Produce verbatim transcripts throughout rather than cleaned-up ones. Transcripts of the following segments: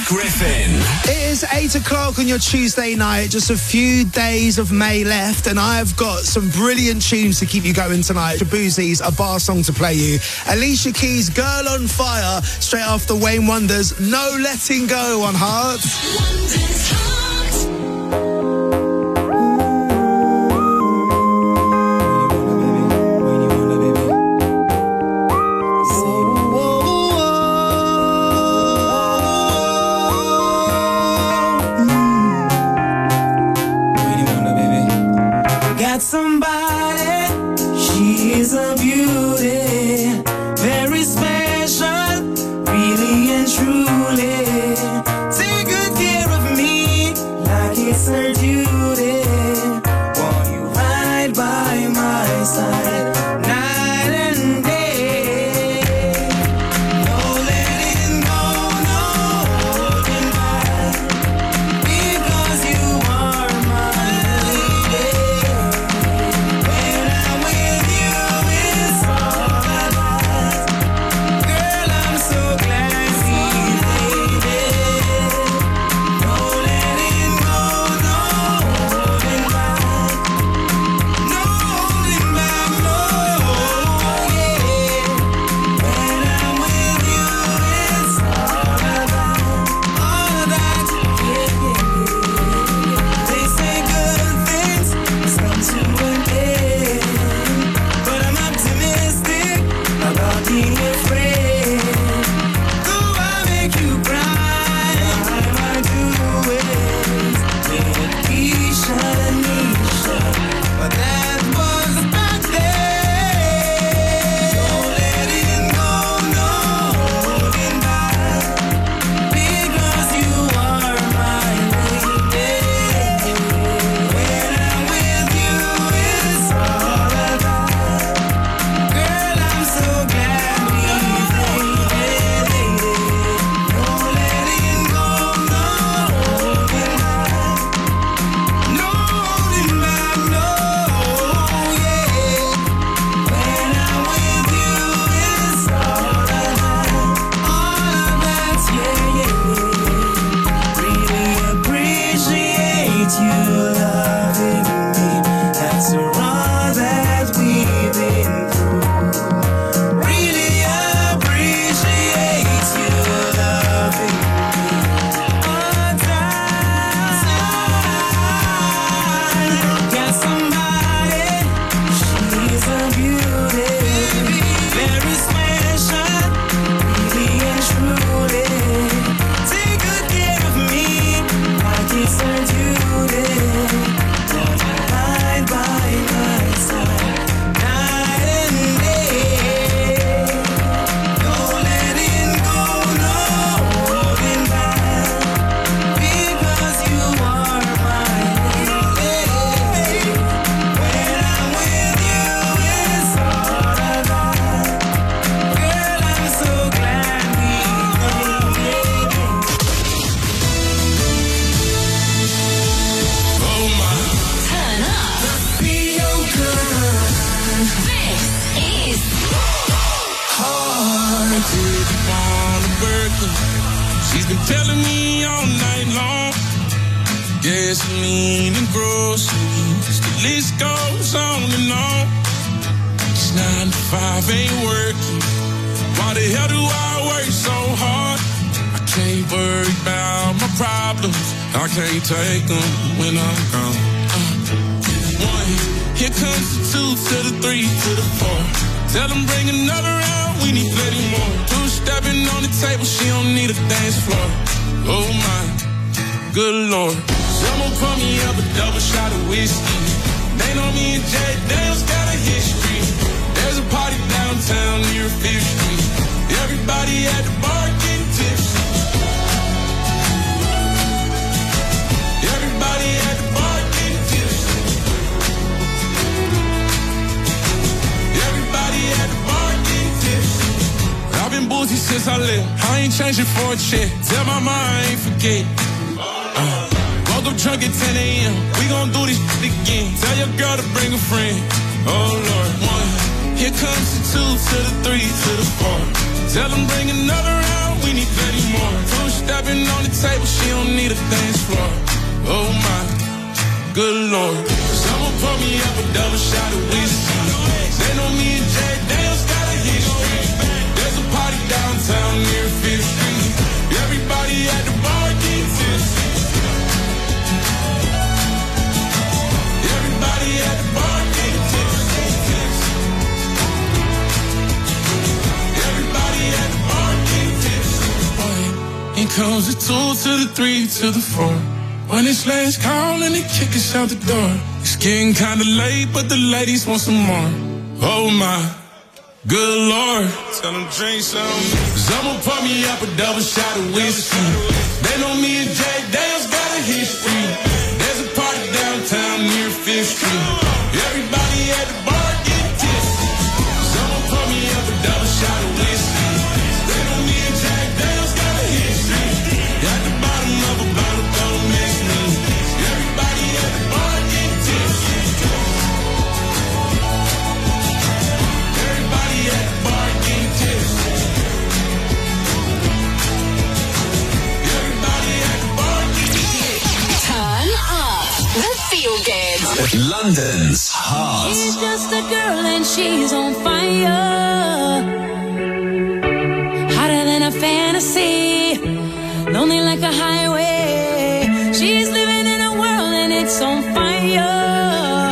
Griffin. It is eight o'clock on your Tuesday night, just a few days of May left, and I've got some brilliant tunes to keep you going tonight. Shaboozie's A Bar Song to play you. Alicia Keys' Girl on Fire, straight after Wayne Wonder's No Letting Go on Heart. London's Heart. Somebody, she is a beauty, very special, really and truly. Take good care of me like it's her duty. Won't you ride by my side night and day? No letting go, no holding back, because you are my lady. Gasoline and groceries, the list goes on and on. It's nine to five, ain't working. Why the hell do I work so hard? I can't worry about my problems. I can't take them when I'm gone. Uh, one, here comes the two to the three to the four. Tell them bring another round, we need plenty more. Two stepping on the table, she don't need a dance floor. Oh my, good Lord. Someone pour me up a double shot of whiskey. They know me and Jay Daniels got a history. There's a party downtown near Fifth Street. Everybody at the bar getting tipsy. Everybody at the bar getting tipsy. Everybody at the bar getting tipsy. I've been boozy since I left. I ain't changing for a check. Tell my mom I ain't forget. Uh. Woke up drunk at ten a.m. We gon' do this shit again. Tell your girl to bring a friend. Oh Lord, one. Here comes the two to the three to the four. Tell them bring another round. we need plenty more. Two stepping on the table, she don't need a dance floor. Oh my, good Lord. Someone pour me up a double shot of whiskey. They know me and Jack Daniels got a history. There's a party downtown near Fifth Street. Everybody at the bar getting tipsy. Everybody at the bar getting tipsy. Everybody at the bar getting tipsy. In comes the two to the three to the four. When it's last call and they kick us out the door. It's getting kinda late, but the ladies want some more. Oh my, good Lord. Tell them drink some. Someone pour me up a double shot of whiskey. They know me and Jack Daniels got a history. There's a party downtown near Fifth Street. Everybody at the bar getting tipsy. Someone pour me up a double shot of whiskey. They know me and Jack Daniels got a history. At the bottom of a bottle, don't mess me. Everybody at the bar getting tipsy. Everybody at the bar getting tipsy. Everybody at the bar getting tipsy. Turn up the feel good. London's heart. She's just a girl and she's on fire. Hotter than a fantasy. Lonely like a highway. She's living in a world and it's on fire.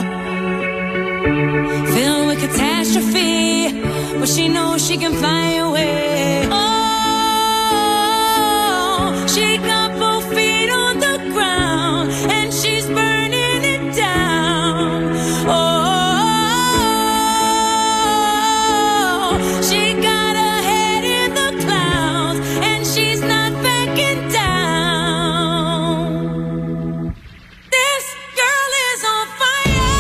Filled with catastrophe. But she knows she can fly away. Oh, she got both feet on the ground and she's burning it down. Oh, she got her head in the clouds and she's not backing down. This girl is on fire.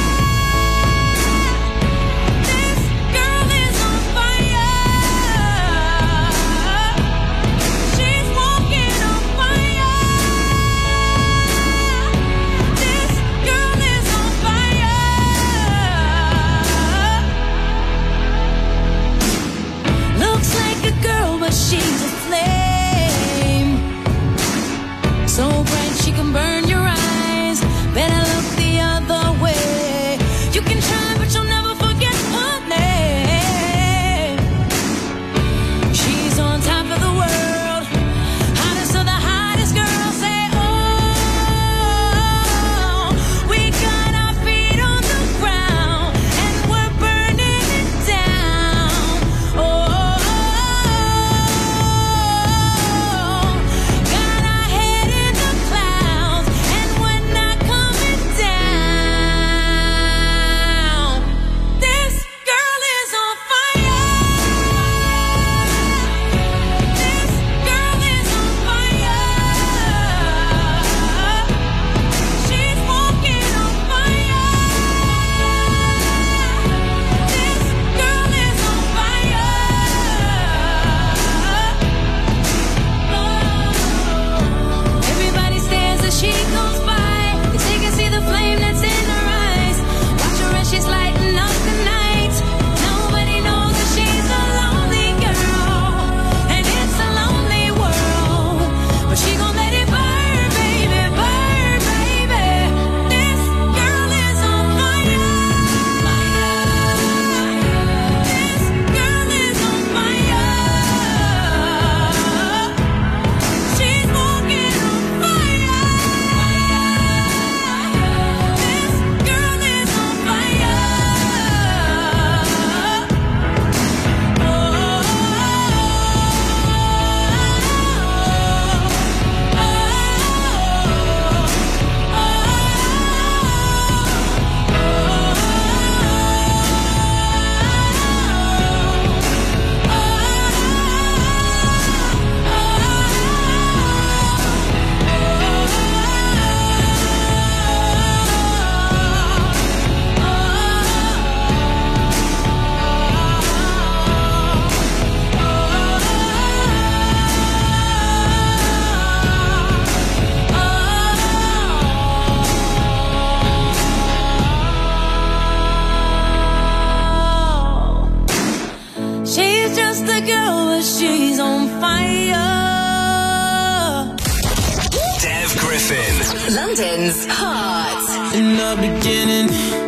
This girl is on fire. She's walking on fire. This girl is on fire. Looks like a girl, but she's a flame. So bright she can burn your eyes. Better look the other way. You can try, but you'll never forget her name. She's on top of the world. Hottest of the hottest girls. Say, oh, we got our feet on the ground and we're burning it down. Oh, got our head in the clouds and we're not coming down. This girl is on fire. This girl is on fire. She's walking on fire. This girl is on fire. Everybody stares as she goes by, 'cause they can see the flame that's in her eyes. Watch her as she's lighting up the night. Nobody knows that she's a lonely girl, and it's a lonely world. But she gon' let it burn, baby, burn, baby. This girl is on fire. This girl is on fire. She's walking on fire. This girl is on fire. She's just a girl, but she's on fire. Dev Griffin. London's Heart. In the beginning,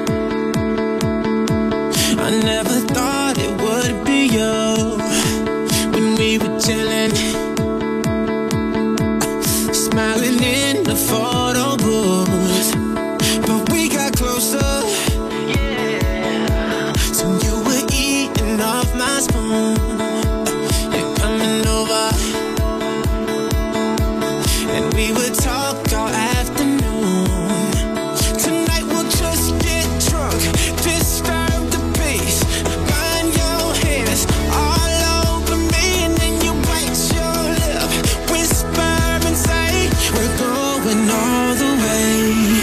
I never thought it would be you. When we were chilling, smiling in the photo booth, but we got closer. Yeah. So you were eating off my spoon and coming over, and we would talk all afternoon. Tonight we'll just get drunk, disturb the peace, burn your hands all over me, and then you bite your lip, whisper and say we're going all the way.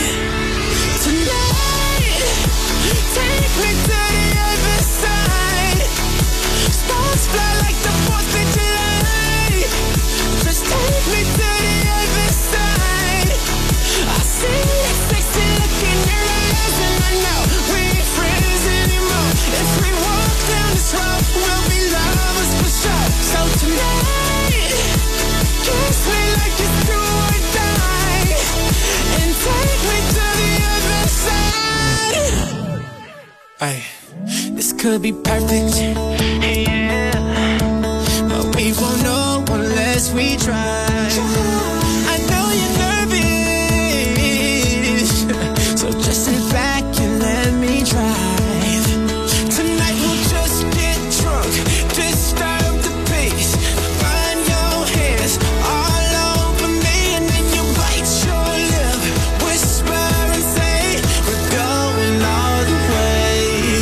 Tonight, take me to the other side. Sparks fly like the fourth of July. Just take me to the other side. I see that sexy look in your eyes, and I know we ain't friends anymore. If we walk down this road, we'll be lovers for sure. So tonight, kiss me like it's do or die, and take me to the other side. Ay, this could be perfect, yeah, but we won't know unless we try. I know you're nervous, so just sit back and let me drive. Tonight we'll just get drunk, disturb the peace, burn your hands all over me, and then you bite your lip, whisper and say we're going all the way.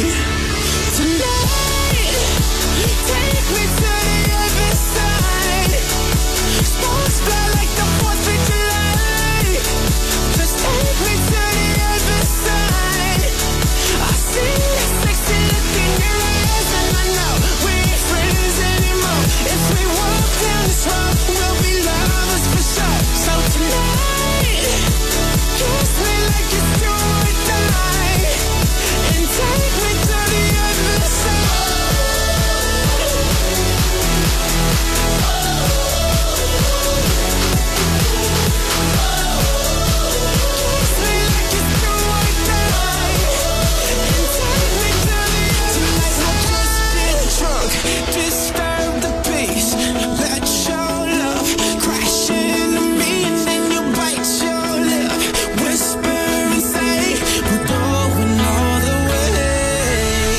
Tonight, take me to the other side. Sparks fly like the fourth of July. Just take me to the other side. I see that sexy look in your eyes, and I know we ain't friends anymore. If we walk down this road, we'll be lovers for sure. So tonight, kiss me like it's do or die, and take me to the other side. Kiss me like it's do or die, and take me to the other side. Tonight we'll just get drunk, disturb the peace, let your love crash into me, and then you bite your lip, whisper and say we're going all the way.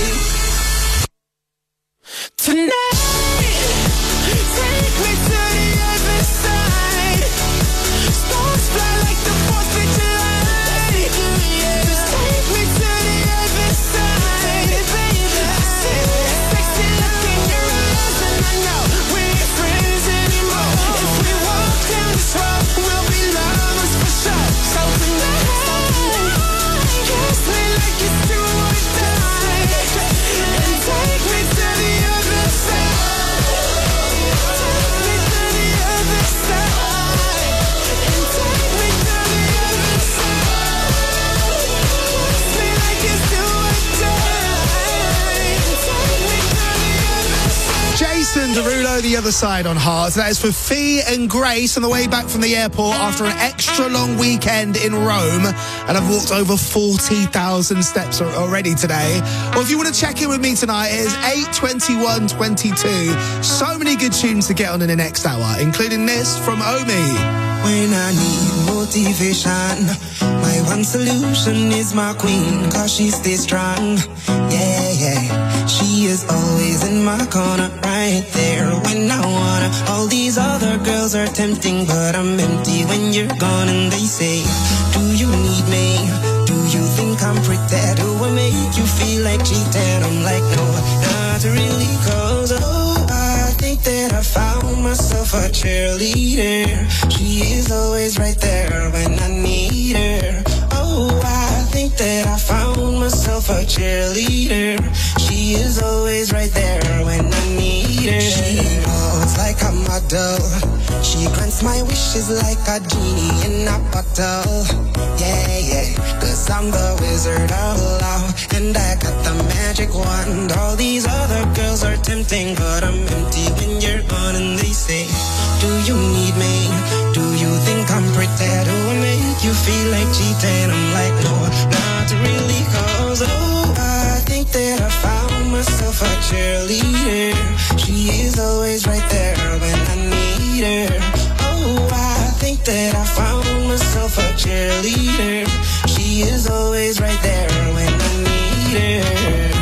Tonight, take me to the other side. Sparks fly like the fourth of July. Just take me to the other side, baby. I see that sexy look in your eyes, and I know we ain't friends anymore. If we walk down this road, we'll be lovers for sure. So tonight, kiss me like it's do or die, and take me to the other side. Take me to the other side, and take me to the other side. Kiss me like it's do or die, and take me to the other side. Jason Derulo, The Other Side on Heart. That is for Fee and Grace on the way back from the airport after an extra long weekend in Rome. And I've walked over forty thousand steps al- already today. Well, if you want to check in with me tonight, it is eight twenty-one twenty-two. So many good tunes to get on in the next hour, including this from Omi. When I need motivation, my one solution is my queen, cause she stays strong. Yeah, yeah. She is always in my corner, right there when I wanna. All these other girls are tempting, but I'm empty when you're gone. And they say, do you need me? Do you think I'm pretty? Do I make you feel like cheating? I'm like, no, not really, cause oh, I think that I found myself a cheerleader. She is always right there when I need her. Oh, I think that I found myself a cheerleader. She is always right there when I need her. She walks like a model. She grants my wishes like a genie in a bottle. Yeah, yeah, cause I'm the wizard of love, and I got the magic wand. All these other girls are tempting, but I'm empty when you're gone. And they say, do you need me? Do you think I'm pretty? Do I make you feel like cheating? I'm like, no, not really, cause oh, I think that I found myself a cheerleader. She is always right there when I need her. Oh, I think that I found myself a cheerleader. She is always right there when I need her.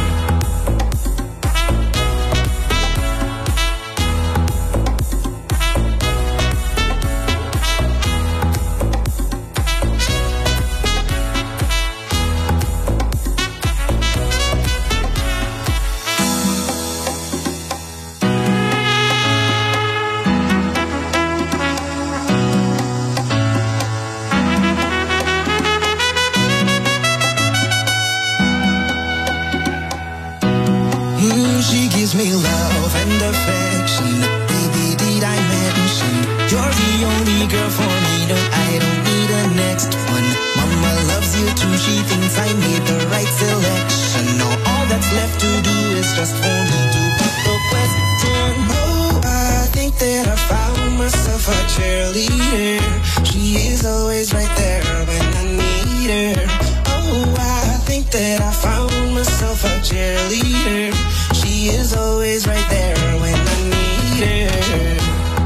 Me love and affection. Baby, did I mention you're the only girl for me? No, I don't need a next one. Mama loves you too. She thinks I made the right selection. Now all that's left to do is just for me to put the question. Oh, I think that I found myself a cheerleader. She is always right there when I need her. Oh, I think that I found myself a cheerleader. She is always right there when I need her.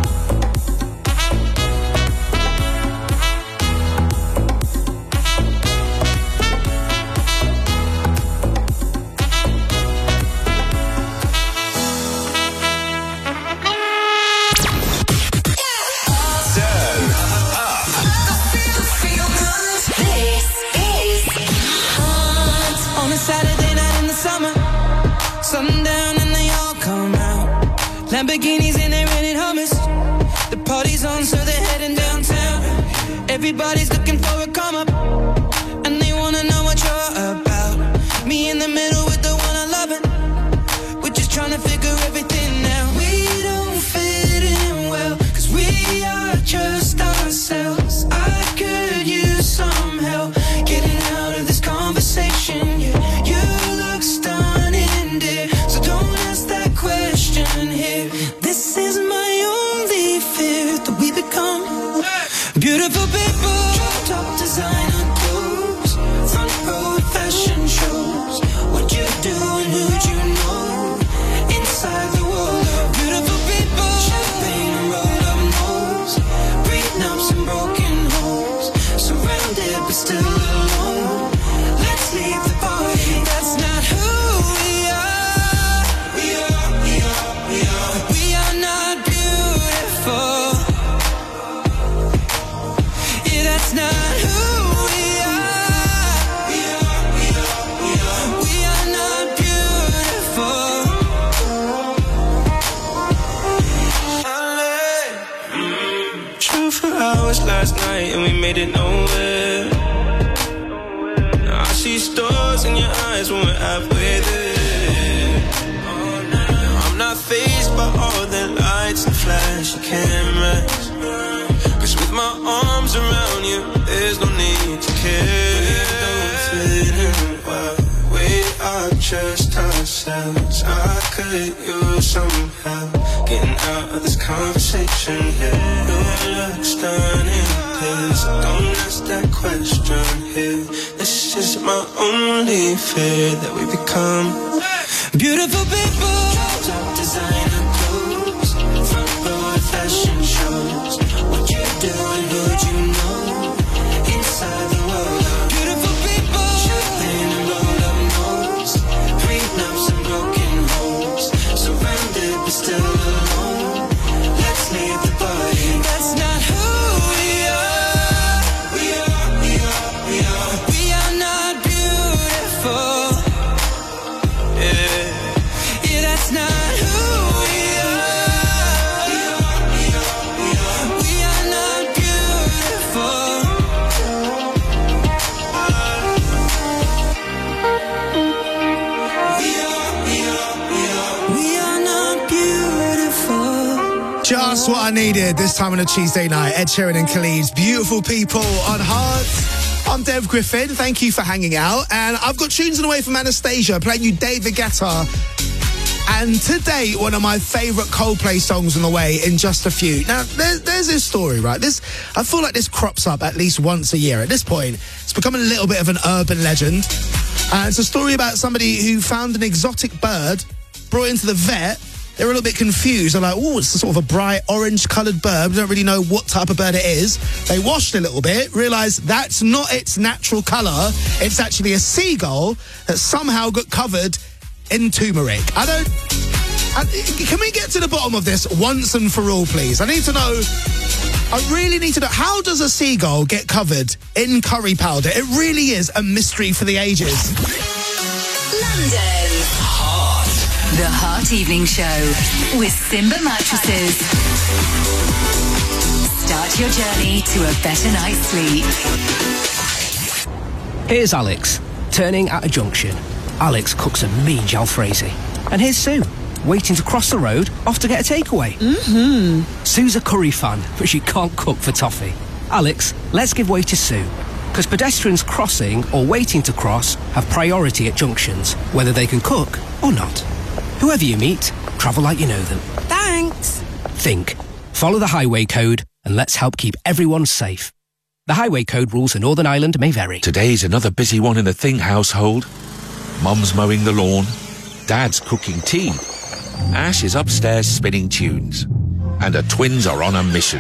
Turn up. This is Hot. On a Saturday night in the summer, sundown and they all come out. Lamborghinis and they're renting hummus. The party's on, so they're heading downtown. Everybody's looking for a come up, and they wanna know what you're about. Me in the middle with the one I love it. We're just trying to figure everything out. We don't fit in well, cause we are just ourselves. I could use some help getting out of this conversation. Yeah, you look stunning, dear, so don't ask that question here. This is my only fear, that we become beautiful people. Top designer clothes, front row fashion shows. What you do and who'd you know? Inside the world of beautiful people. Champagne and rolled up nose, prenups and broken homes. Surrounded but still alone. Let's leave the party. That's not who we are. We are, we are, we are. We are not beautiful. Yeah, that's not who we are. We are, we are, we are. We are not beautiful. True for hours last night and we made it nowhere. Now I see stars in your eyes when we're halfway there. I'm not fazed by all the lights and flashy cameras, cause with my arms around you, there's no need to care. We don't fit in well, we are just ourselves. I could use some help getting out of this conversation. Yeah, you look stunning, please don't ask that question here. This is my only fear, that we become beautiful people. Top designer clothes, front row fashion shows. What you do and who'd you know? Inside the world of beautiful people. Champagne and rolled up nose, prenups and broken homes. Surrounded but still alone. Let's leave the party. That's not who we are. We are, we are, we are. We are not beautiful. Yeah, yeah. Just what I needed this time on a Tuesday night. Ed Sheeran and Khalid's Beautiful People on Heart. I'm Dev Griffin. Thank you for hanging out. And I've got tunes on the way from Anastasia, playing you David Guetta. And today, one of my favourite Coldplay songs on the way in just a few. Now, there's, there's this story, right? This I feel like this crops up at least once a year. At this point, it's become a little bit of an urban legend. Uh, it's a story about somebody who found an exotic bird, brought it into the vet. They were a little bit confused. They're like, oh, it's sort of a bright orange-coloured bird. We don't really know what type of bird it is. They washed it a little bit, realised that's not its natural colour. It's actually a seagull that somehow got covered in turmeric. I don't... I, can we get to the bottom of this once and for all, please? I need to know... I really need to know, how does a seagull get covered in curry powder? It really is a mystery for the ages. London. Heart. The Heart Evening Show with Simba Mattresses. Start your journey to a better night's sleep. Here's Alex, turning at a junction. Alex cooks a mean jalfrezi. And here's Sue, waiting to cross the road, off to get a takeaway. Mm-hmm. Sue's a curry fan, but she can't cook for toffee. Alex, let's give way to Sue. Because pedestrians crossing or waiting to cross have priority at junctions, whether they can cook or not. Whoever you meet, travel like you know them. Thanks. Think. Follow the highway code and let's help keep everyone safe. The highway code rules for Northern Ireland may vary. Today's another busy one in the Think household. Mum's mowing the lawn. Dad's cooking tea. Ash is upstairs spinning tunes. And her twins are on a mission.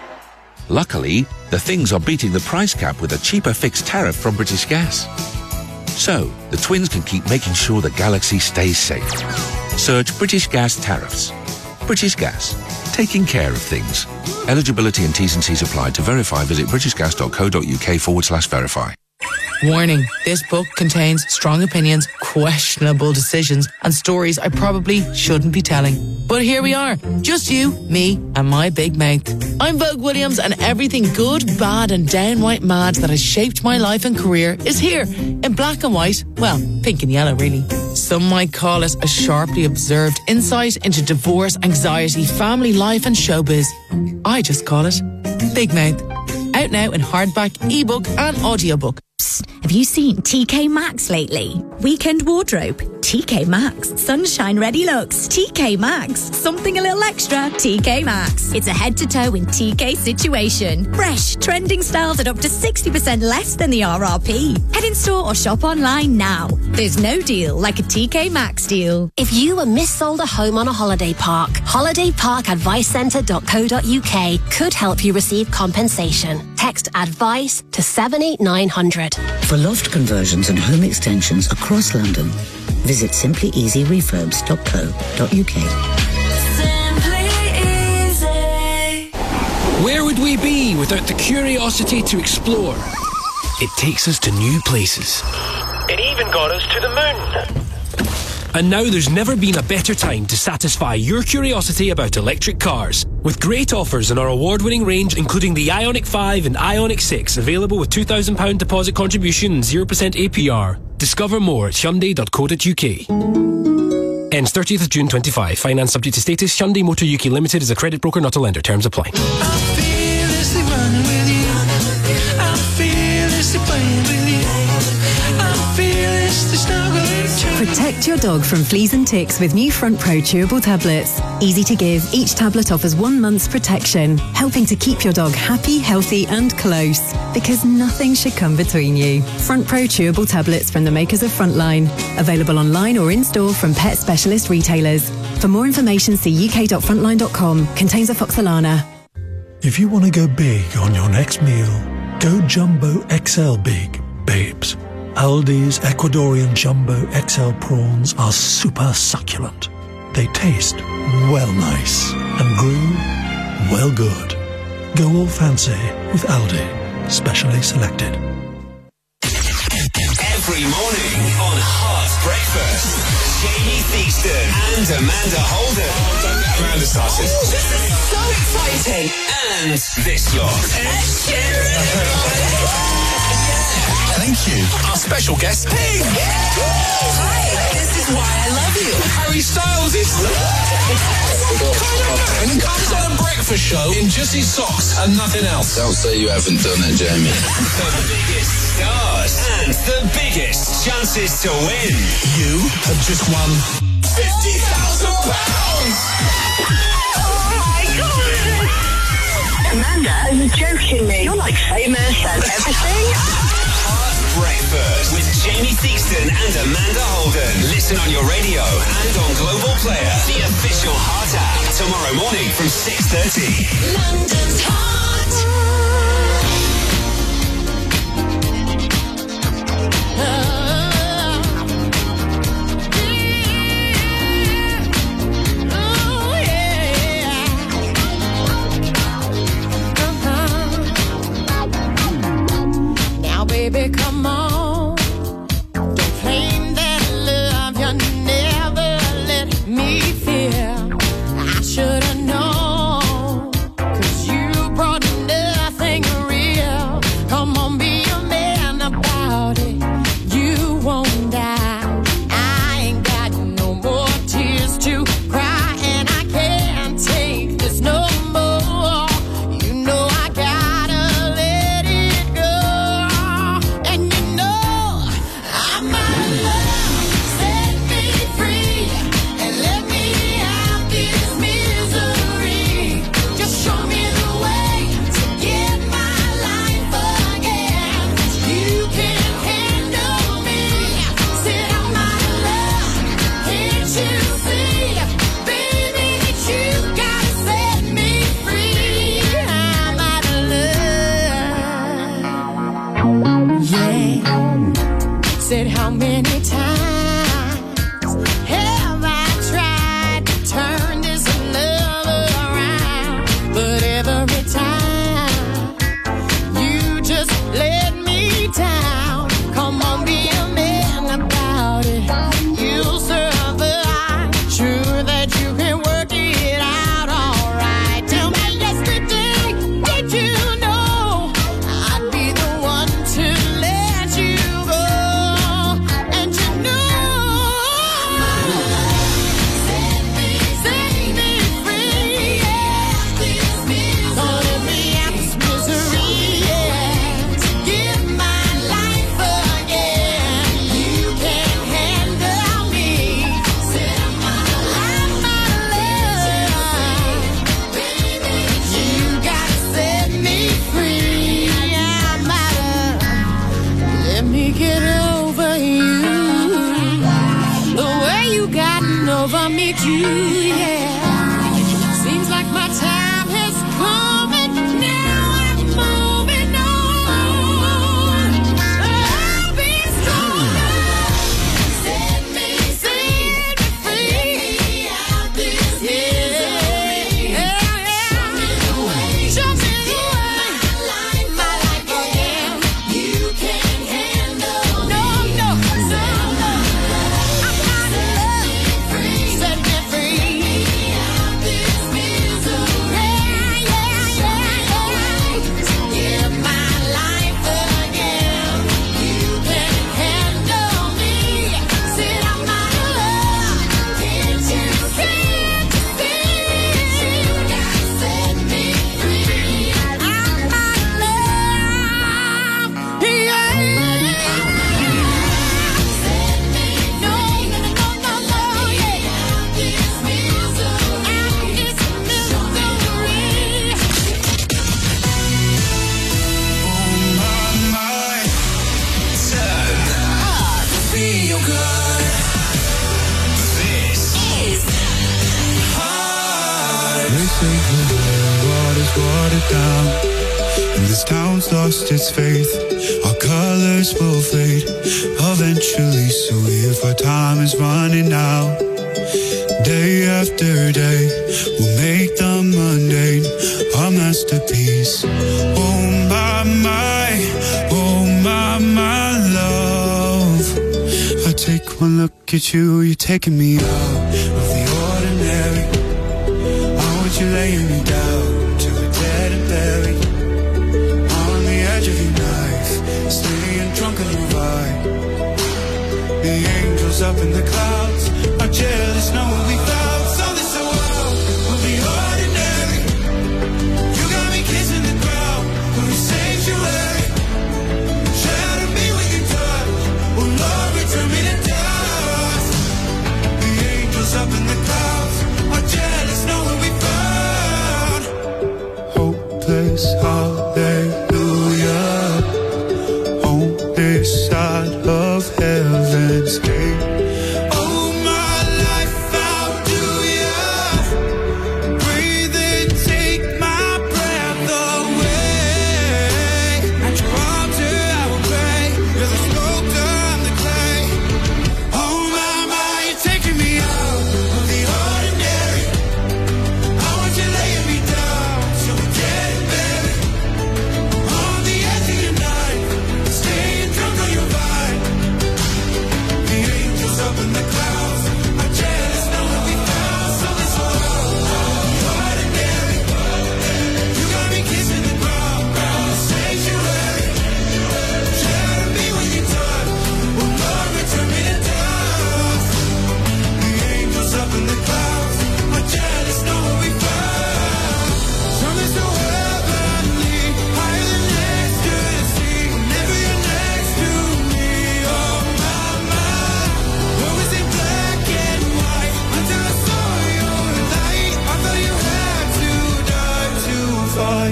Luckily, the Things are beating the price cap with a cheaper fixed tariff from British Gas. So, the twins can keep making sure the galaxy stays safe. Search British Gas tariffs. British Gas. Taking care of things. Eligibility and T's and C's apply. To verify, visit britishgas.co.uk forward slash verify. Warning, this book contains strong opinions, questionable decisions, and stories I probably shouldn't be telling. But here we are, just you, me, and my big mouth. I'm Vogue Williams, and everything good, bad, and downright mad that has shaped my life and career is here, in black and white, well, pink and yellow really. Some might call it a sharply observed insight into divorce, anxiety, family life, and showbiz. I just call it Big Mouth. Out now in hardback, ebook, and audiobook. Have you seen T K Maxx lately? Weekend wardrobe, T K Maxx. Sunshine ready looks, T K Maxx. Something a little extra, T K Maxx. It's a head-to-toe in T K situation. Fresh, trending styles at up to sixty percent less than the R R P. Head in store or shop online now. There's no deal like a T K Maxx deal. If you were missold a home on a holiday park, holiday park advice centre dot co dot uk could help you receive compensation. Text ADVICE to seven eight nine hundred. For loft conversions and home extensions across London, visit simply easy refurbs dot co dot uk. Where would we be without the curiosity to explore? It takes us to new places. It even got us to the moon. And now there's never been a better time to satisfy your curiosity about electric cars. With great offers in our award-winning range, including the Ioniq five and Ioniq six, available with two thousand pounds deposit contribution and zero percent A P R. Discover more at Hyundai dot co dot uk. Ends thirtieth of June twenty-five. Finance subject to status. Hyundai Motor U K Limited is a credit broker, not a lender. Terms apply. I'm fearlessly running with you. I'm fearlessly playing with you. I'm fearlessly snuggling to Protect your dog from fleas and ticks with new Front Pro chewable tablets. Easy to give, each tablet offers one month's protection, helping to keep your dog happy, healthy and close. Because nothing should come between you. Front Pro chewable tablets from the makers of Frontline. Available online or in-store from pet specialist retailers. For more information, see u k dot frontline dot com. Contains afoxolana. If you want to go big on your next meal, go Jumbo X L Big, babes. Aldi's Ecuadorian Jumbo X L prawns are super succulent. They taste well nice and grew well good. Go all fancy with Aldi, specially selected. Every morning on Heart Breakfast, Jamie Theakston and Amanda Holden. Oh, don't let Amanda start it. Oh, this is so exciting. And this lot. Ed Sheeran. Thank you. Our special guest, Pink. Hi, this is Why I Love You. Harry Styles is... Man comes on a breakfast show in just his socks and nothing else. Don't say you haven't done it, Jamie. The biggest stars and the biggest chances to win. You have just won fifty thousand pounds. Oh my God! Amanda, are you joking me? You're like famous and everything. Hard Breakfast with Jamie Theakston and Amanda Holden. Listen on your radio and on Global Player, the official Heart app. Tomorrow morning from six thirty. London's Baby, come on. Don't claim that love you never let me feel. I should have known, 'cause you brought nothing real. Come on, be a man about it. You won't die. I ain't got no more tears to cry, and I can't take this no more. You know I gotta let it go. Said how many times have I tried to turn this love around, but every time you just let me down. Come on, be a man about it. You'll survive. Sure that you can work it out all right. Tell me yesterday, did you know I'd be the one to let you go? Get over you, the way you gotten over me too, yeah. Seems like my time has come and now I'm moving on. I'll be stronger. Set me, set me free. Out this misery. Yeah, yeah. Show me the way. Show me the way. My life, my life again. You can handle. Watered down, and this town's lost its faith. Our colors will fade eventually, so if our time is running out, day after day, we'll make the mundane our masterpiece. Oh my, my, oh my, my love. I take one look at you, you're taking me out of the ordinary. I want you laying me down, dead and buried on the edge of your knife, staying drunk on your vibe. The angels up in the clouds are jealous, knowing we found something so wild.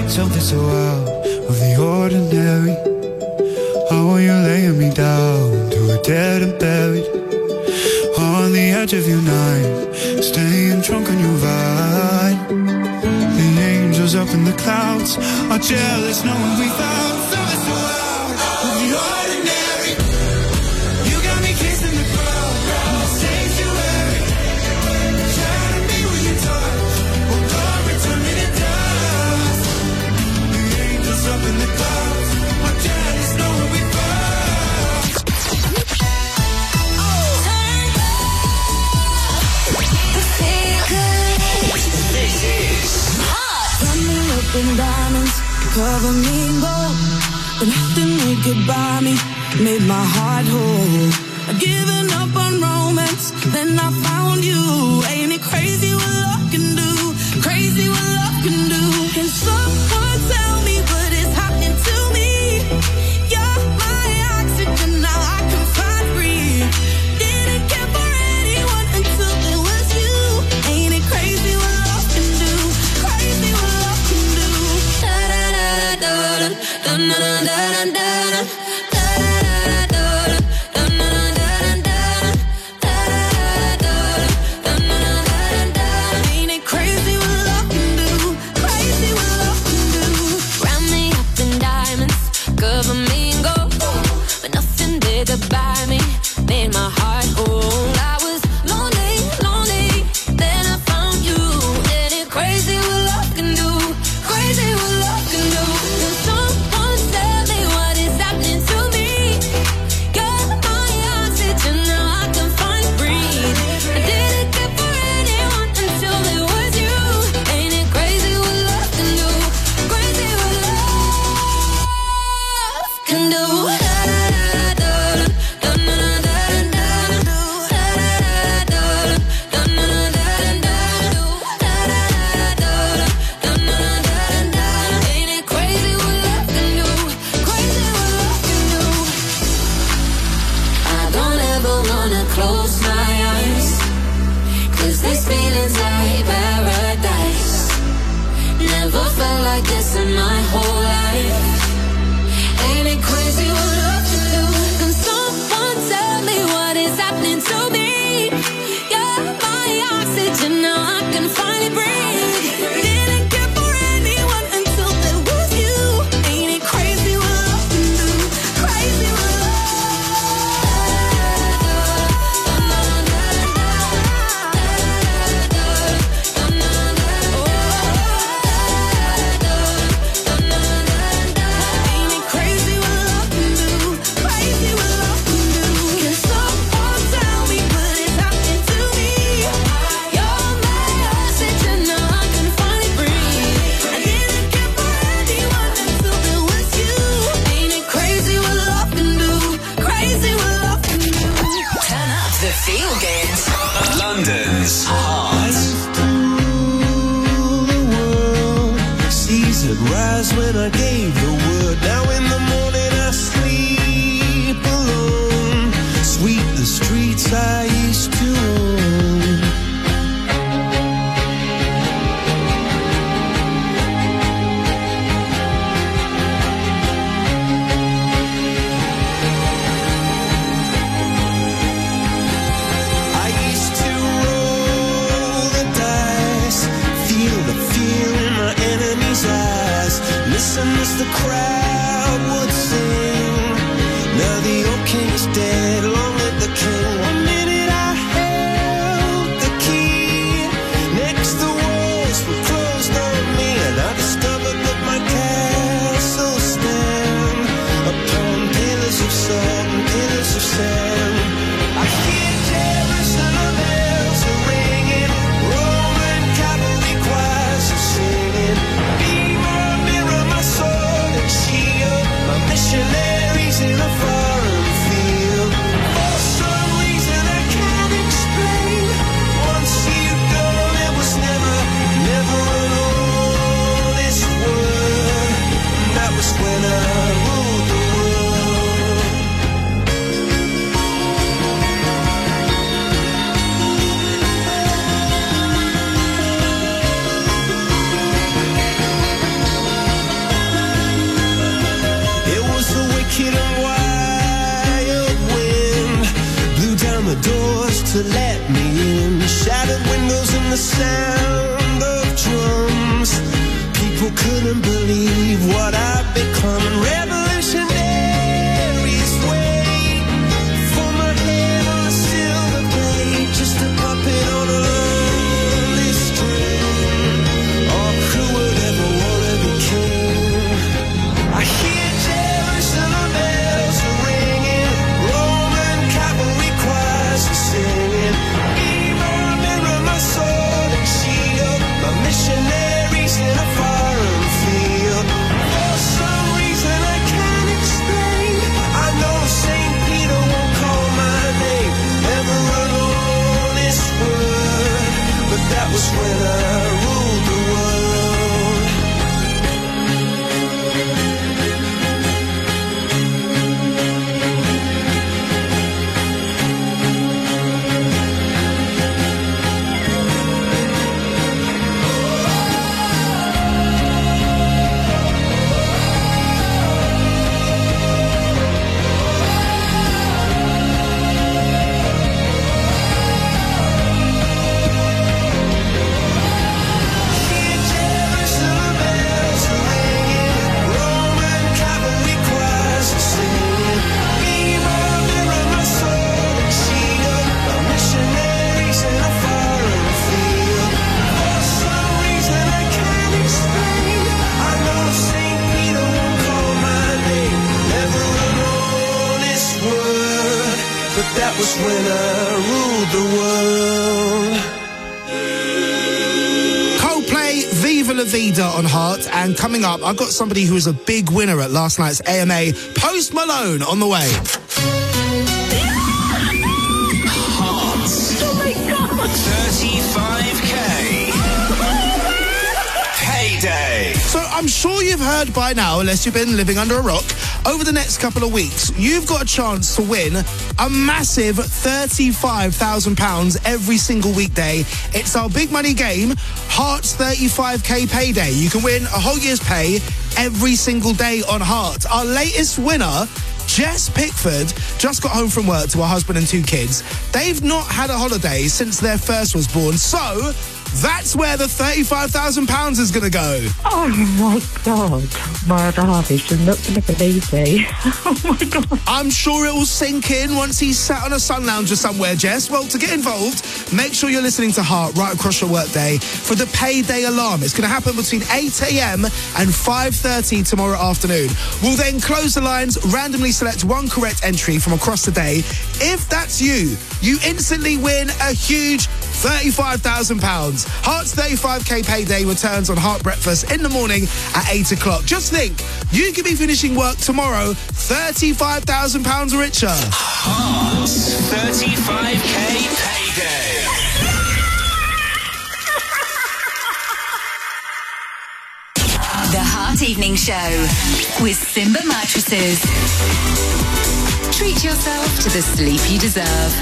something so out of the ordinary. How are you laying me down to a dead and buried on the edge of your night, staying drunk on your vine. The angels up in the clouds are jealous knowing we found something so out of the ordinary. You got me kissing the ground, the sanctuary, shining me with your touch, oh God, return me to dust. The angels up in the clouds are jealous knowing we found. This is Run me up in diamonds, cover me in gold, but nothing they could buy me made my heart whole. I'd given up on romance, then I found you. Ain't it crazy what love can do? Crazy what love can do. Can someone tell me what is happening to me? You're my oxygen, now I can find breathe. Didn't care for anyone until it was you. Ain't it crazy what love can do? Crazy what love can do. Da da da da da da da da da da. By me, made my heart whole. I was lonely, lonely, then I found you. And it crazy what love can do, crazy what love can do. Can someone tell me what is happening to me? You're my oxygen, now I can finally breathe. I didn't care for anyone until it was you. Ain't it crazy what love can do, crazy what love can do. Like this in my whole life. Ain't it crazy what love can do? Can someone tell me what is happening to me? You're my oxygen, now I can finally breathe. Didn't care for anyone until there was you. Ain't it crazy what love can do? Crazy what London's heart. Seas had rise when I gave the word. Now in the morning I sleep alone. Sweep the streets I used to own. Listen as the crowd would sing. Now the old king is dead, long live the king. One minute I held the key. Next the walls were closed on me, and I discovered that my castle stand upon pillars of salt and pillars of sand. I hear Jerusalem bells are ringing, Roman cavalry choirs are singing. Be my mirror, my sword and shield, my missionaries in a foreign field. For some reason I can't explain, once you go there was never, never an honest word. That was when I ruled the world. to let me in. Shattered windows and the sound of drums. People couldn't believe what I've become. And revolutionaries wait for my head on a silver blade, just a puppet on a lonely string. Oh, who would ever want to be king? I hear Jerusalem bells are ringing, Roman cavalry choirs are singing. Mirror, mirror, my sword and shield, my missionaries in a foreign field. For some reason I can't explain, I know Saint Peter won't call my name, never an honest word, but that was when I ruled the world. That was when I ruled the world. Coldplay, Viva La Vida on Heart. And coming up, I've got somebody who was a big winner at last night's A M A, Post Malone, on the way. Hearts. Oh my God. thirty-five K. Payday. So I'm sure you've heard by now, unless you've been living under a rock, over the next couple of weeks, you've got a chance to win a massive thirty-five thousand pounds every single weekday. It's our big money game, Heart's thirty-five K Payday. You can win a whole year's pay every single day on Heart. Our latest winner, Jess Pickford, just got home from work to her husband and two kids. They've not had a holiday since their first was born, so that's where the thirty-five thousand pounds is going to go. Oh, my God. My heart is just not going to believe me. Oh, my God. I'm sure it will sink in once he's sat on a sun lounger somewhere, Jess. Well, to get involved, make sure you're listening to Heart right across your workday for the Payday Alarm. It's going to happen between eight a.m. and five thirty tomorrow afternoon. We'll then close the lines, randomly select one correct entry from across the day. If that's you, you instantly win a huge thirty-five thousand pounds. Heart's thirty-five K Payday returns on Heart Breakfast in the morning at eight o'clock. Just think, you could be finishing work tomorrow thirty-five thousand pounds richer. Heart's thirty-five K Payday. The Heart Evening Show with Simba Mattresses. Treat yourself to the sleep you deserve.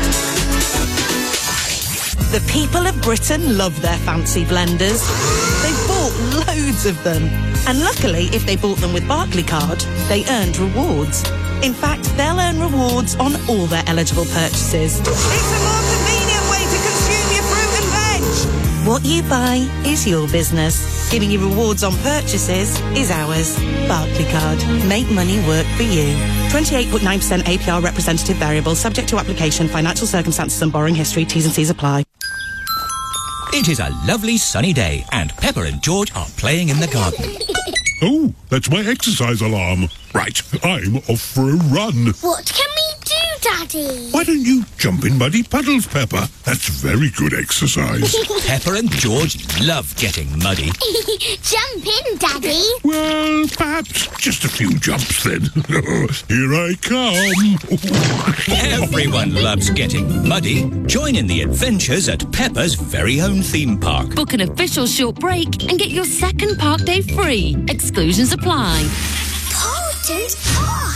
The people of Britain love their fancy blenders. They've bought loads of them. And luckily, if they bought them with Barclaycard, they earned rewards. In fact, they'll earn rewards on all their eligible purchases. It's a more convenient way to consume your fruit and veg. What you buy is your business. Giving you rewards on purchases is ours. Barclaycard. Make money work for you. twenty-eight point nine percent A P R representative variable, subject to application, financial circumstances and borrowing history. T's and C's apply. It is a lovely sunny day and Pepper and George are playing in the garden. Oh, that's my exercise alarm. Right, I'm off for a run. What can we do, Daddy? Why don't you jump in muddy puddles, Pepper? That's very good exercise. Pepper and George love getting muddy. Jump in, Daddy. Well, perhaps just a few jumps then. Here I come. Everyone loves getting muddy. Join in the adventures at Pepper's very own theme park. Book an official short break and get your second park day free. Exclusions apply. Potent Park.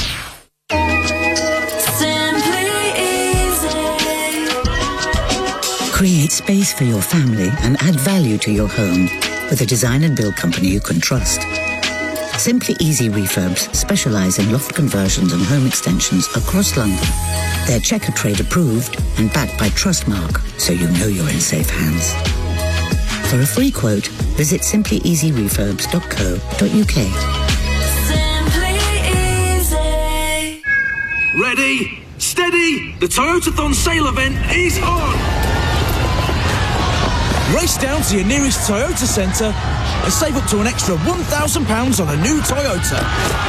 Create space for your family and add value to your home with a design and build company you can trust. Simply Easy Refurbs specialise in loft conversions and home extensions across London. They're Checker Trade approved and backed by Trustmark, so you know you're in safe hands. For a free quote, visit simply easy refurbs dot co dot uk. Simply Easy. Ready, steady, the Toyotathon sale event is on! Race down to your nearest Toyota centre and save up to an extra one thousand pounds on a new Toyota.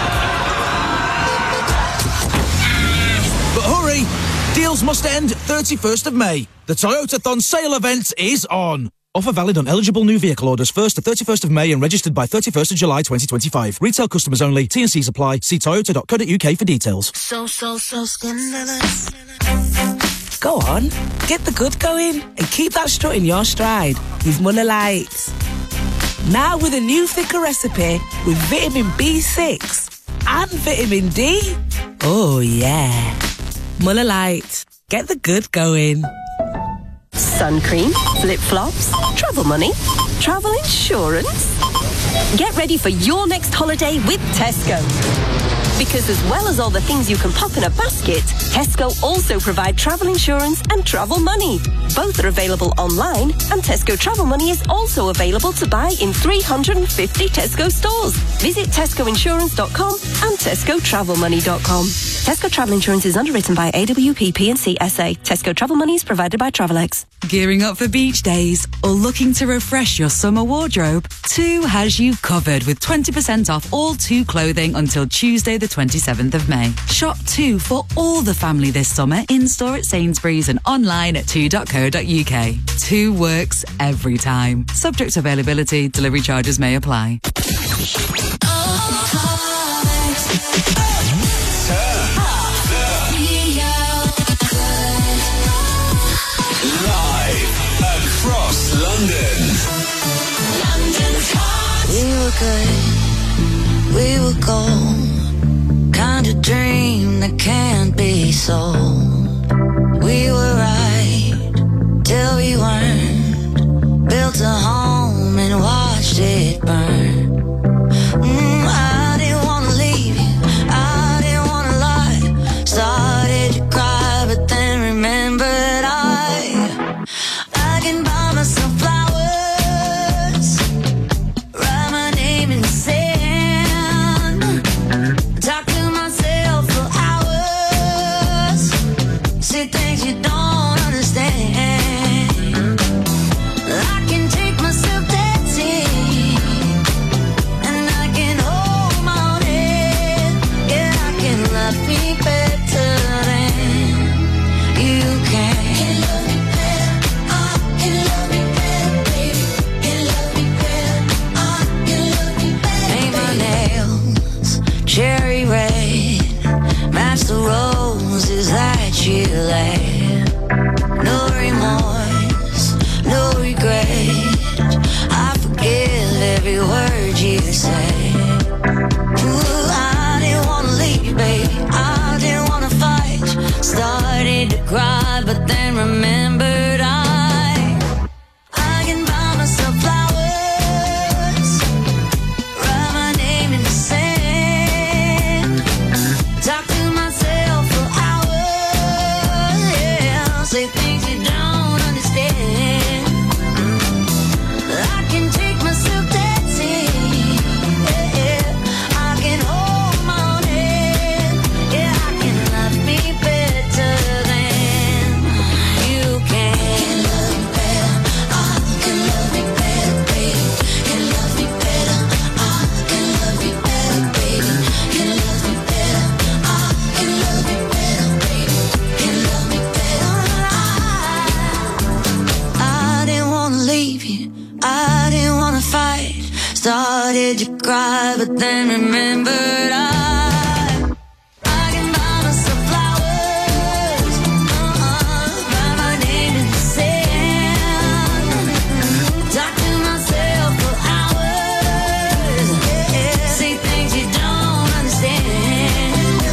But hurry, deals must end thirty-first of May. The Toyotathon sale event is on. Offer valid on eligible new vehicle orders first to thirty-first of May and registered by thirty-first of July twenty twenty-five. Retail customers only. T and C's apply. See toyota dot co dot uk for details. So, so, so scandalous. Go on, get the good going and keep that strut in your stride with Muller Light. Now with a new thicker recipe with vitamin B six and vitamin D. Oh yeah. Muller Light. Get the good going. Sun cream, flip-flops, travel money, travel insurance. Get ready for your next holiday with Tesco. Because as well as all the things you can pop in a basket, Tesco also provide travel insurance and travel money. Both are available online, and Tesco Travel Money is also available to buy in three hundred fifty Tesco stores. Visit tesco insurance dot com and tesco travel money dot com. Tesco Travel Insurance is underwritten by A W P P and C S A. Tesco Travel Money is provided by Travelex. Gearing up for beach days or looking to refresh your summer wardrobe? two has you covered with twenty percent off all two clothing until Tuesday the twenty-seventh of May. Shop two for all the family this summer in-store at Sainsbury's and online at two dot co dot uk. two works every time. Subject to availability, delivery charges may apply. Across London. We were good, we were gold. Kind of dream that can't be sold. We were right till we weren't. Built a home and watched it burn. Mm, I didn't wanna leave you, I didn't wanna lie. Started to cry, but then remembered I I can buy myself flowers, write my name in the sand, talk to myself for hours, say things you don't understand. I can take myself dancing, and I can hold my own head. Yeah, I can love me better than you can. Cherry red, match the roses that you laid. No remorse, no regret. I forgive every word you say. Ooh, I didn't wanna leave, baby. I didn't wanna fight. Started to cry, but then remembered I I can buy myself flowers, write my name in the sand, talk to myself for hours, yeah, say things you don't understand. I can take myself dancing, yeah, I can hold my own head, yeah, I can love me better than you can. Can love me better, I can love me better, baby. Can love me better, I can love me better, baby. Can love me better, I can love me better, baby. Can love me better, I I didn't wanna leave you, I didn't wanna fight. Started to cry, but then remembered I I can buy myself flowers, uh-uh, write my name in the sand, talk to myself for hours, yeah, say things you don't understand.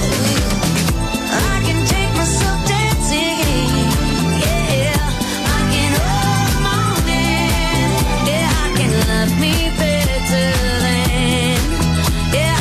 I can take myself dancing, yeah, I can hold my own hand, yeah, I can love me better than, yeah,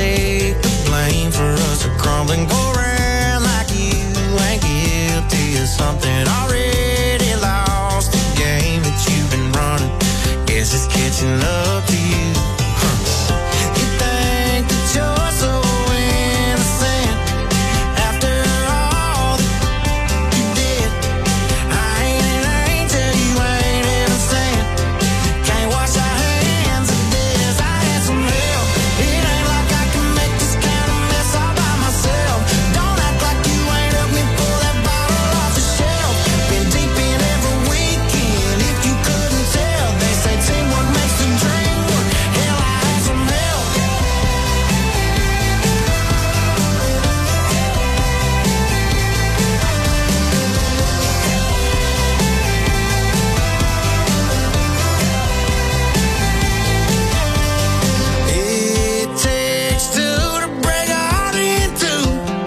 take the blame for us to crumble and go around like you ain't guilty of something already lost. The game that you've been running, guess it's catching up to you. Huh. You think that you're so innocent after all that you did. I ain't an angel, you ain't innocent. Can't wash our hands of this. I had some help. It ain't like I can make this kind of mess all by myself. Don't act like you ain't helped me pull that bottle off the shelf. Been deep in every weekend. If you couldn't tell, they say teamwork makes the dream work. Hell, I had some help. It takes two to break a heart in two.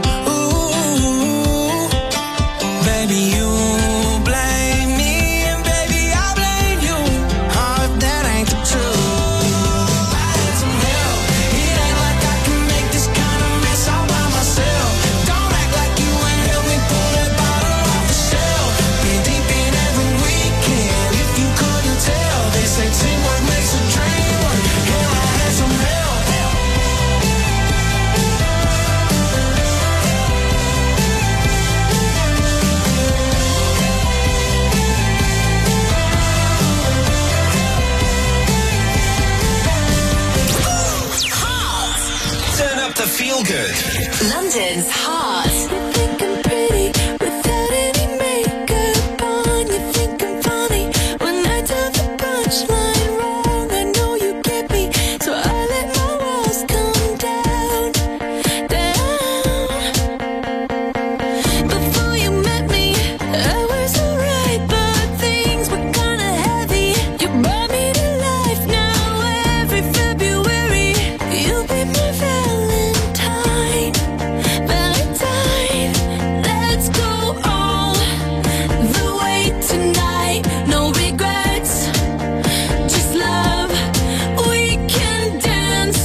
Ooh, baby, you blame me, and baby, I blame you. Oh, if that ain't the truth. I had some help. It ain't like I can make this kind of mess all by myself. Don't act like you ain't helped me pull that bottle off the shelf. Been deep in every weekend. If you couldn't tell, they say teamwork makes a dream work. Hell, I had some help. Turn up the feel good. London's Heart. You think I'm pretty without any makeup on. You think I'm funny when I tell the punchline wrong. I know you get me, so I let my walls come down, down. Before you met me, I was alright, but things were kinda heavy. You brought me to life now. Every February, you be my Valentine, Valentine. Let's go all the way tonight. No regrets, just love. We can dance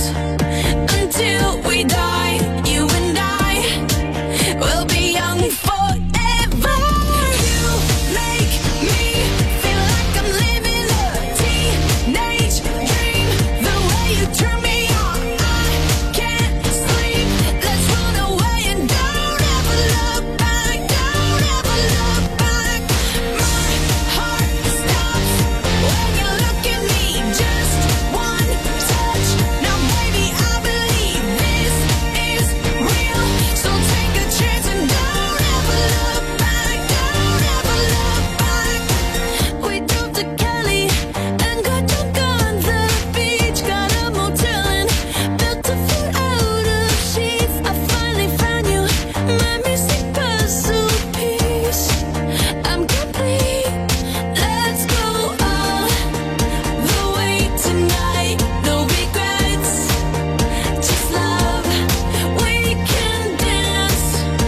until we die. You and I will be young forever. You make me feel like I'm living a teenage dream. The way you turn me on, I can't sleep. Let's run away and don't ever look back. Don't ever look back. My heart stops when you look at me. Just one touch. Now, baby, I believe this is real. So take a chance and don't ever look back. Don't ever look back. We drove to Cali and got drunk on the beach. Got a motel and built a fort out of sheets. I finally found you, my missing puzzle piece. I'm complete. Let's go all the way tonight. No regrets, just love. We can dance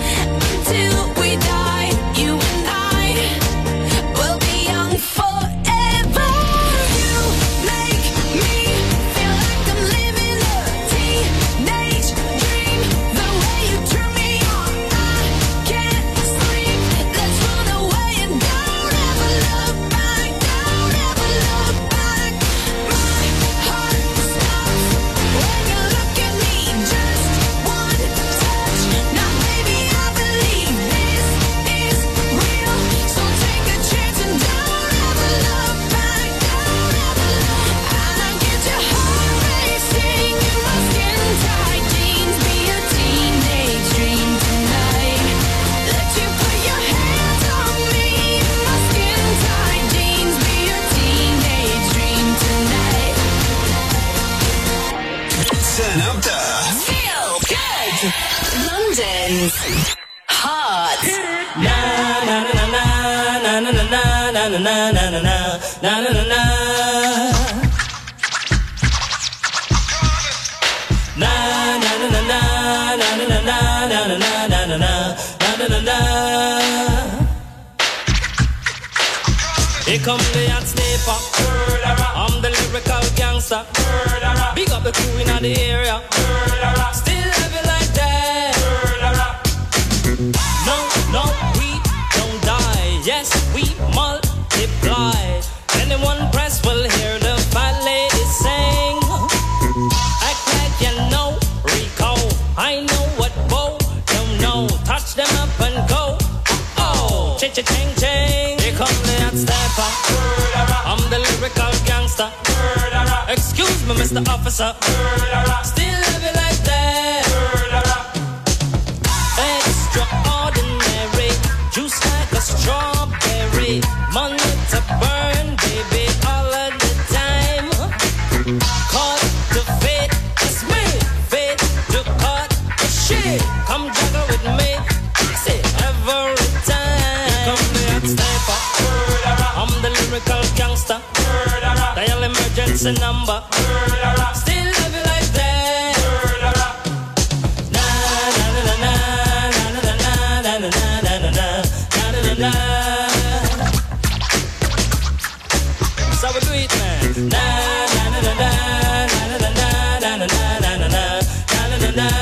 until we die. You and I will be young forever. You make me feel like I'm living a teenage dream. The way you turn me on, I can't sleep. Let's run away and don't ever look back. Don't ever look back. My heart stops when you look at me. Just one touch. Now, baby, I believe this is real. So take a chance and don't ever look back. Don't ever look. I get your heart racing in my skin tight jeans. Be a teenage dream tonight. Let you put your hands on me in my skin tight jeans. Be a teenage dream tonight. Turn up the Feel good. London's Heart. Na na na na na na na na na na na na na na na na na. Na na na na na na na na na na na na na na na na. Here come the hot sniper. I'm the lyrical gangster. Big up the crew in the area. I know what Bo don't know. Touch them up and go. Oh, cha-cha-ching-ching. Here come the hot stepper. I'm the lyrical gangster. Excuse me, Mister Officer. Still love you like that. Extraordinary. Juice like a strawberry. Money to burn, baby, all of the time. Caught the fit, it's me. Fit to cut the shit. Come juggle with me. Say every time. Here come the hot stepper. I'm the lyrical gangster. Dial emergency number. Still love you like that. Na na na na na na na na na na na na na na. So we do it, man. Na na na na na na na na na na na na na na na.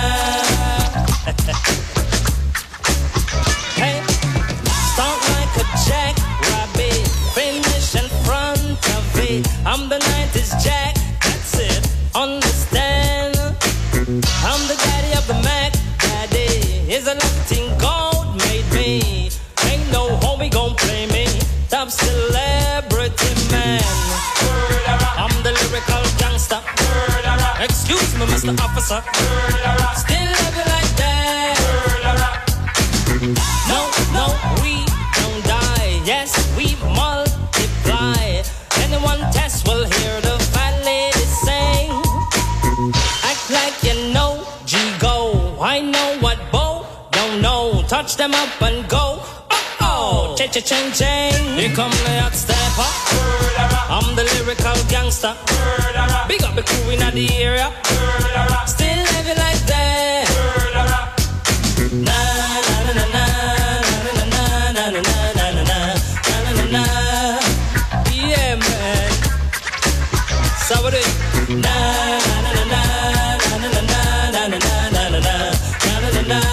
Hey, start like a jackrabbit, finish in front of it. I'm the nineties Jack, that's it. Understand? I'm the daddy of the Mac. Daddy is a nothing gold made me. Ain't no homie gon' play me. Top celebrity man. I'm the lyrical gangster. Excuse me, Mister Officer. Still love you like that. No, no, we don't die. Yes, we multiply. Anyone test will hear the fat lady sing. Act like you know G-Go. I know what Bo don't know. Touch them up and go. Oh, cha-cha-ching-ching. Here come the hot stepper. I'm the lyrical gangster. Big up the crew in the area. Still love you like that. Na na na na na na na na na na na na na na. Yeah, man. So what it? Na na na na na na na na na na na na na na na.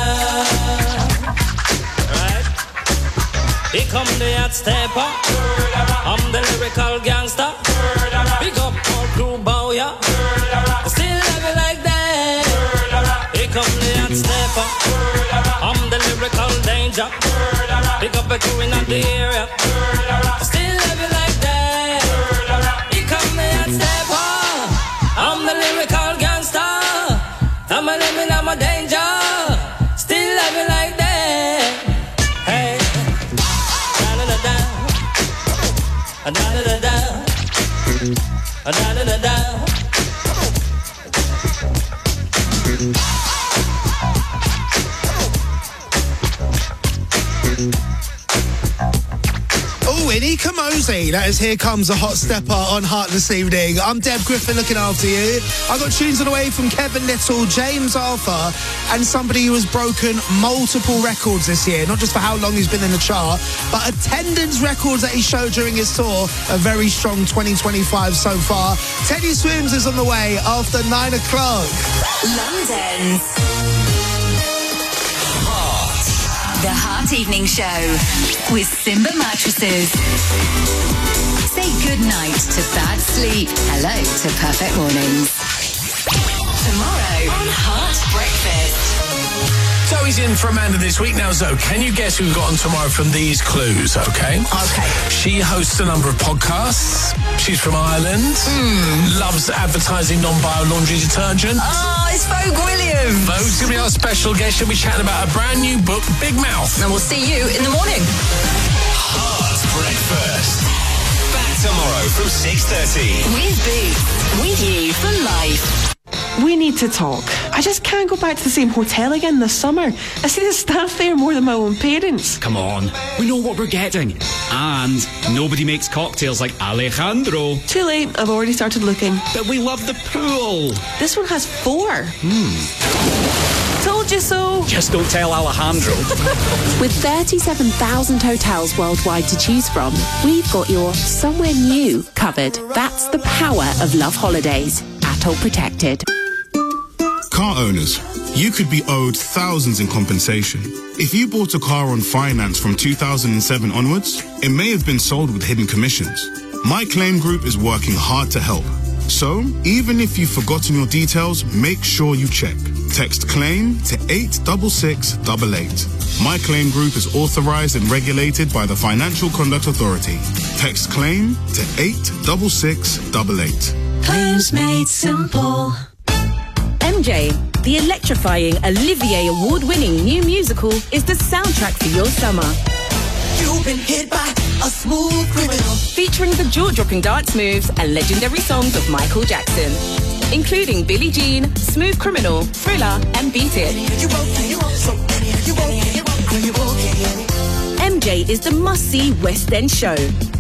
Right? Here come the hot stepper. I'm the lyrical gangster. Big up all crew bow, yeah. Still love you like that. Here come the hot stepper. I'm the lyrical danger. Big up the crew in the area. Still love you like that. Here come the hot stepper. I'm the lyrical gangster. I'm a living, I'm a danger. Still love you like that. Hey. Da da da da, da da da da, da da da da. Oh, Inika Mosey. That is Here Comes a Hot Stepper on Heart this evening. I'm Deb Griffin looking after you. I got tunes on the way from Kevin Little, James Arthur, and somebody who has broken multiple records this year. Not just for how long he's been in the chart, but attendance records that he showed during his tour. A very strong twenty twenty-five so far. Teddy Swims is on the way after nine o'clock. London's The Heart Evening Show with Simba Mattresses. Say good night to bad sleep. Hello to perfect mornings. Tomorrow on Heart Breakfast. Zoe's in for Amanda this week. Now, Zoe, can you guess who we've got on tomorrow from these clues, okay? Okay. She hosts a number of podcasts. She's from Ireland. Mm. Loves advertising non-bio laundry detergent. Oh, it's Vogue Williams. Vogue's going to be our special guest. She'll be chatting about a brand new book, Big Mouth. And we'll see you in the morning. Heart Breakfast. Back tomorrow from six thirty. With Boots. With you for life. We need to talk. I just can't go back to the same hotel again this summer. I see the staff there more than my own parents. Come on, we know what we're getting. And nobody makes cocktails like Alejandro. Too late, I've already started looking. But we love the pool. This one has four. Hmm. Told you so. Just don't tell Alejandro. With thirty-seven thousand hotels worldwide to choose from, we've got your somewhere new covered. That's the power of Love Holidays. Atoll protected. Car owners, you could be owed thousands in compensation. If you bought a car on finance from two thousand seven onwards, it may have been sold with hidden commissions. My Claim Group is working hard to help. So, even if you've forgotten your details, make sure you check. Text CLAIM to eight six six eight eight. My Claim Group is authorized and regulated by the Financial Conduct Authority. Text CLAIM to eight six six eight eight. Claims made simple. M J, the electrifying Olivier Award-winning new musical, is the soundtrack for your summer. You've been hit by a smooth criminal. Featuring the jaw-dropping dance moves and legendary songs of Michael Jackson, including Billie Jean, Smooth Criminal, Thriller, and Beat It. M J is the must-see West End show.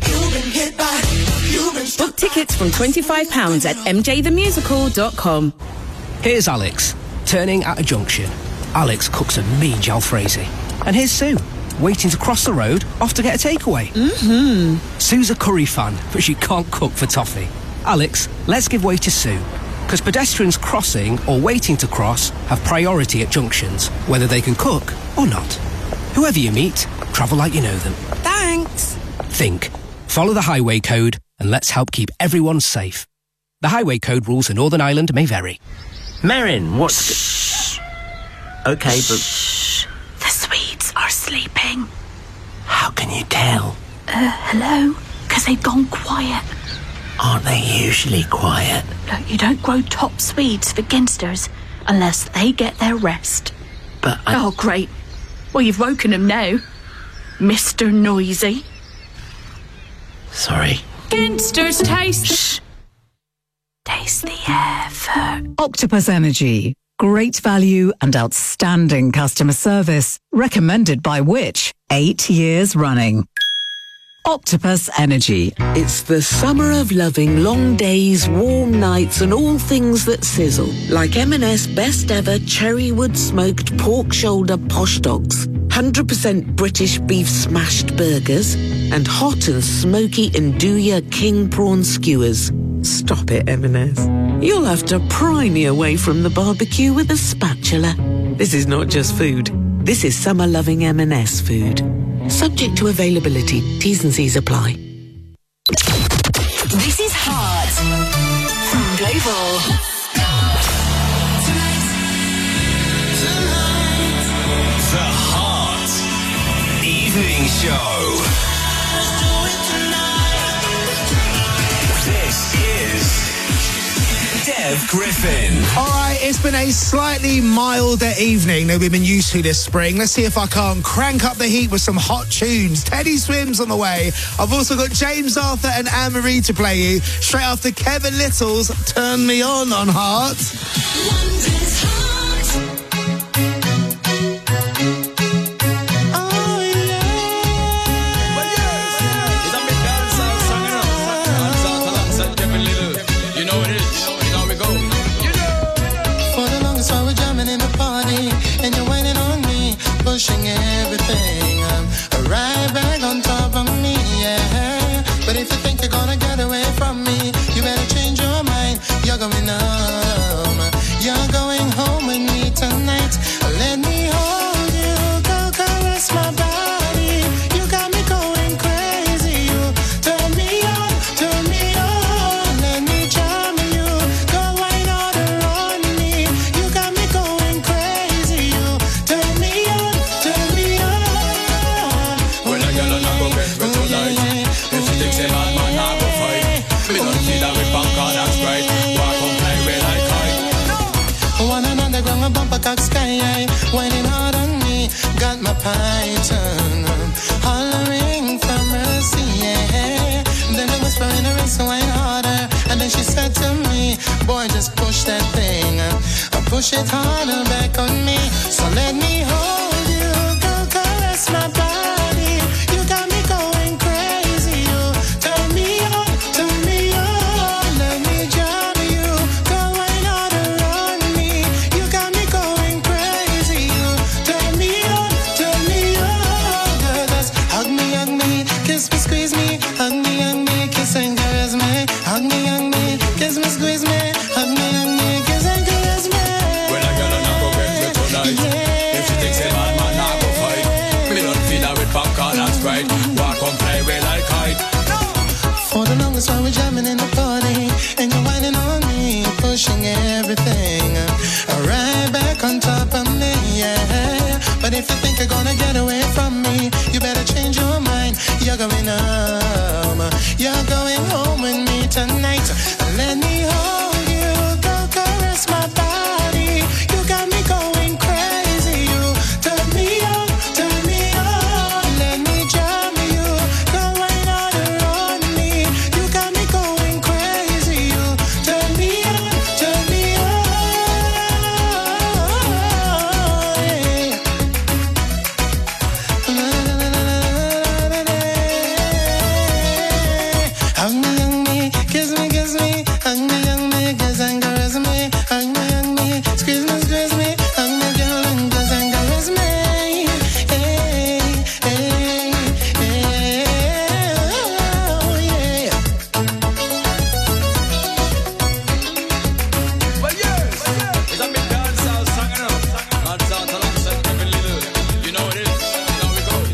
Book tickets from twenty-five pounds at m j the musical dot com. Here's Alex, turning at a junction. Alex cooks a mean jalfrezi. And here's Sue, waiting to cross the road, off to get a takeaway. Mm-hmm. Sue's a curry fan, but she can't cook for toffee. Alex, let's give way to Sue. Because pedestrians crossing or waiting to cross have priority at junctions, whether they can cook or not. Whoever you meet, travel like you know them. Thanks. Think. Follow the highway code and let's help keep everyone safe. The highway code rules for Northern Ireland may vary. Merrin, what's... Shh. Okay, but... Shh. The Swedes are sleeping. How can you tell? Uh, hello? Because they've gone quiet. Aren't they usually quiet? Look, you don't grow top Swedes for ginsters unless they get their rest. But I... Oh, great. Well, you've woken them now, Mister Noisy. Sorry. Ginsters taste... Shh. Taste the air for... Octopus Energy. Great value and outstanding customer service. Recommended by which? Eight years running. Octopus Energy. It's the summer of loving long days, warm nights and all things that sizzle. Like M and S best ever cherrywood smoked pork shoulder posh dogs, one hundred percent British beef smashed burgers and hot and smoky Nduja king prawn skewers. Stop it, M and S. You'll have to pry me away from the barbecue with a spatula. This is not just food. This is summer-loving M and S food. Subject to availability. T's and C's apply. This is Heart from Global. The Heart Evening Show. This is Dev Griffin. All right, it's been a slightly milder evening than we've been used to this spring. Let's see if I can't crank up the heat with some hot tunes. Teddy Swims on the way. I've also got James Arthur and Anne-Marie to play you. Straight after Kevin Little's Turn Me On on Heart. London's Heart. Pushing everything, I'm right back on top of me, yeah. But if you think you're gonna get away from me, you better change your mind. You're going home, you're going home with me tonight. Let me hold you, go caress my body. You got me going crazy. You turn me on, turn me on. Let me charm you, go wine all around me. You got me going crazy. You turn me on. Whining hard on me, got my python hollering for mercy, yeah. Then I whisper in her ear, so whine harder. And then she said to me, boy, just push that thing, uh, push it harder back on me. So let me hold you, go caress my body. You got me going crazy. You turn me on, turn me on. Let me jam you, go whine harder on me. You got me going crazy. You turn me on, turn me on. Girl, just hug me, hug me, kiss me, squeeze me, hug me, hug me, kiss and caress me, hug me, hug me, kiss me, squeeze me, hug me, hug me, kiss and caress me. When I get on, I go get me tonight. If she thinks a bad man, I go fight. Me don't feed her with popcorn and Sprite. Walk on, play with like kite. For the longest while we're jamming in the party, and you're whining on me, pushing everything right back But if you think you're gonna get away from me, you better change your mind. You're going home. You're going home with me tonight. Let me hold you, go caress my body. You got me going crazy. You turn me on, turn me on. Let me jam you, go right out around me. You got me going crazy. You turn me on, turn me Hug me, hug me, kiss me, kiss me. Hug me, hug me, kiss and caress me. Hug me, hug me, squeeze me, squeeze me. Hug me, girl, and kiss and caress me. Hey, hey, hey, oh, yeah. Well, yes, it's a big dancehall song, you know. Dancehall alongside Kevin Little. You know what it is. Now we go.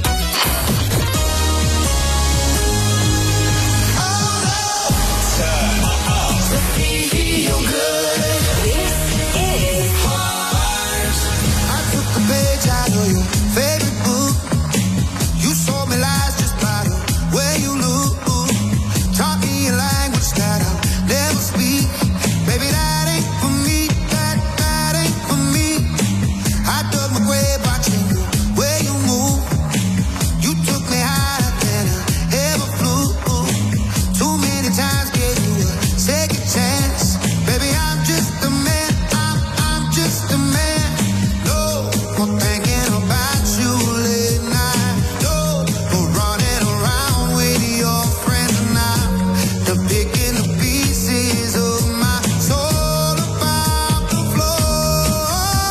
Feel good. This is Heart. I took a page out of your favorite book. You sold me lies just by the way you look. Taught me a language that I'll never speak. Baby, that ain't for me. That, that ain't for me. I dug my grave watching the way you move. You took me higher than I ever flew. Too many times gave you a second chance. Baby, I'm just a man. I'm, I'm just a man. No more thinking about you late night. No more running around with your friends now. They're picking the pieces of my soul about the floor.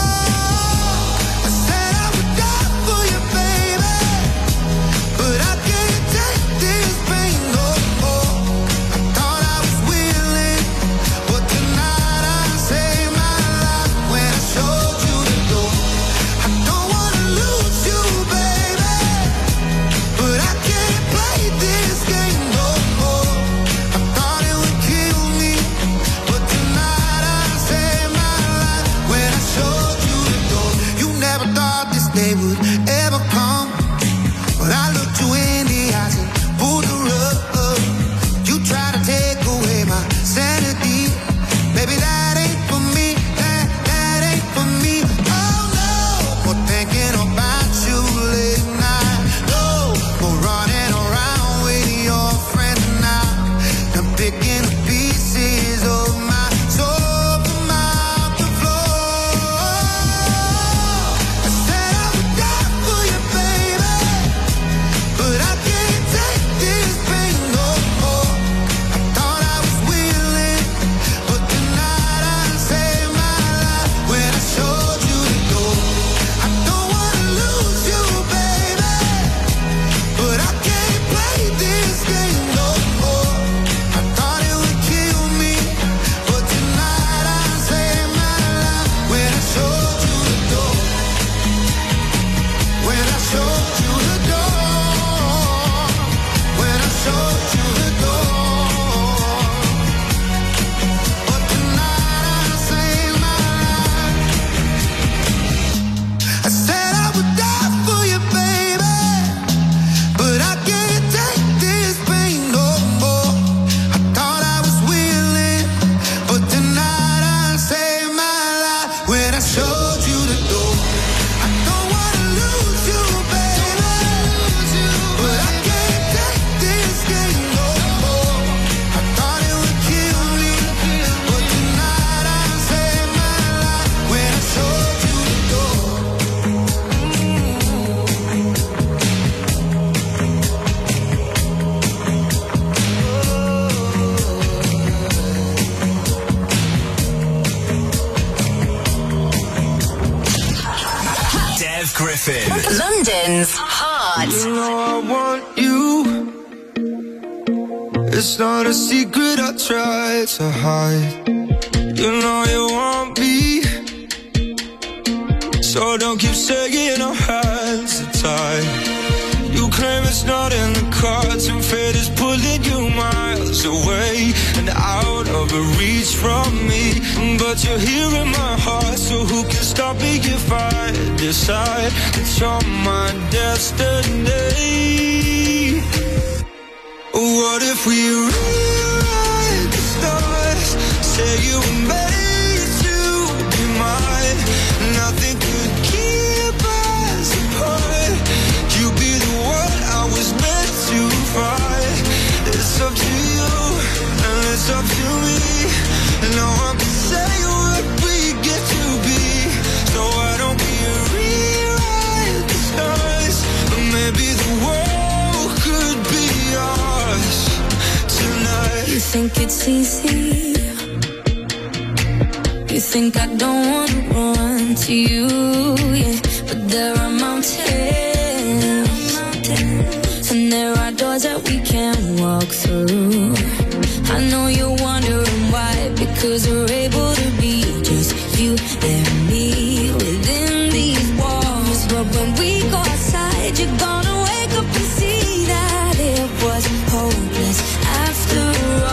I said I would die for you, baby, but I can't take this pain no more. I thought I was willing, but tonight I saved my life when I showed you the door. I don't wanna lose you, baby, but I can't play this game no more. I thought it would kill me, but tonight I saved my life when I showed you the door. You never thought this day would ever come, but I looked you in the eyes and pulled the rug. You try to take away my sanity. Baby, that ain't for me. That, that ain't for me. Oh no, more thinking about you late night. No, more running around with your friends now. I'm picking the pieces of my soul from out the floor. I said I would die for you, baby, but I can't take this pain no more. I thought I was willing, but tonight I saved my life when I showed you the door. I don't wanna lose you, baby, but I can't play this game no more. I thought it would kill me, but tonight I saved my life when I showed you the door. When I showed you the door. When I showed you the door. But tonight I saved my life. I said I would die for you, baby, but I can't take this pain no more. I thought I was willing, but tonight I saved my life when I showed you the door. I don't wanna lose you, baby, but I can't take this game no more. I thought it would kill me, but tonight I saved my life when I showed you the door. Dev Griffin. London's Heart. You know I want you. It's not a secret I try to hide. You know you want me, so don't keep saying our hands are tied. You claim it's not in the cards, and fate is pulling you miles away and out of reach from me. But you're here in my heart, so who can stop me if I decide that you're my destiny. What if we rewrite the stars? Say you were made to be mine. Nothing could keep us apart. You be the one I was meant to find. It's up to you and it's up to me. No one can say what we get to be. So why don't we rewrite the stars? Or maybe the world could be ours tonight. You think it's easy? You think I don't wanna run to you, yeah. But there are mountains, and there are doors that we can't walk through. I know you're wondering why, because we're able to be just you and me within these walls. But when we go outside, you're gonna wake up and see that it was hopeless after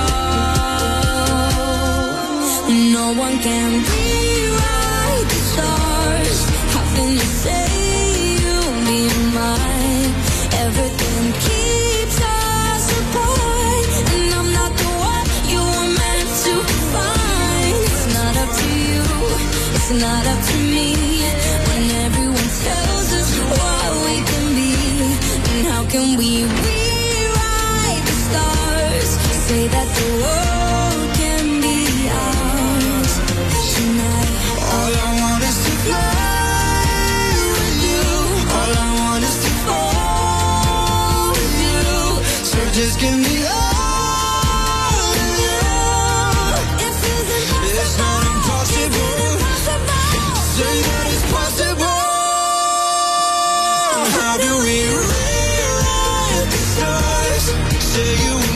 all. No one can rewrite the stars. How can you say you'll be mine? Everything keeps us apart, and I'm not the one you were meant to find. It's not up to you, it's not up to me. When everyone tells us what we can be, then how can we rewrite the stars? Say that the world can be ours tonight. All I want is to fly with you. All I want is to fall with you. So just give me all of you. It's not impossible. Say that it's possible. How do we rewrite the stars? Say you